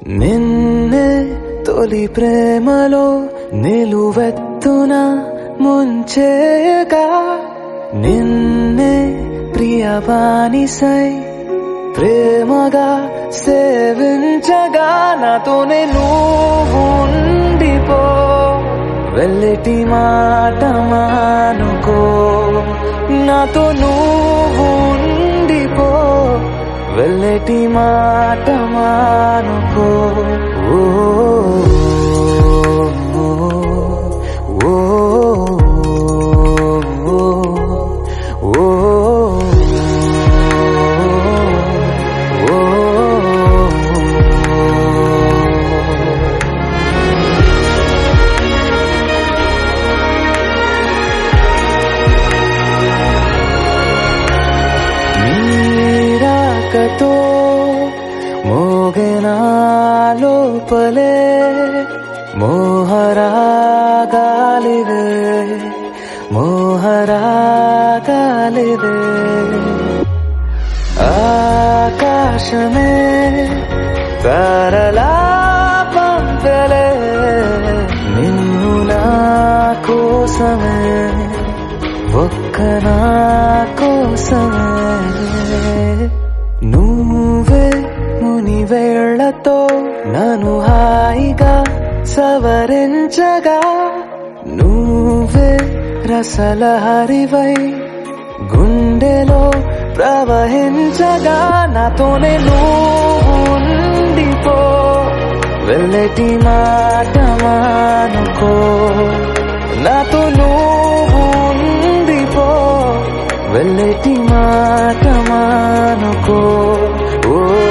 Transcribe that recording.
నిన్నే తొలి ప్రేమలో నిలువెత్తున ముంచేయగా నిన్నే ప్రియవానిసై ప్రేమగా సేవించగా నాతోనే నువ్వుండిపో వెళ్ళటి మాట మానుకో నాతో నువ్వుండిపో వెళ్ళటి మాట మానుకో ఓ ఓ ఓ నీరాకతో మోగెనా లోపలే మోహరాగాలివే మోహరాగాలివే ఆకాశమే తారలా పంపలే నిన్ను నా కోసమే ఒక్క నా కోసమే నువ్వే మునివేళ్లతో నన్ను హాయిగా సవరించగా నువ్వే రసలహరివై గుండెలో ప్రవహించగా నాతోనే నువ్వుండిపో వెళ్ళటి మాట మానుకో నాతో నువ్వుండిపో వెళ్ళటి మాట మానుకో ఓ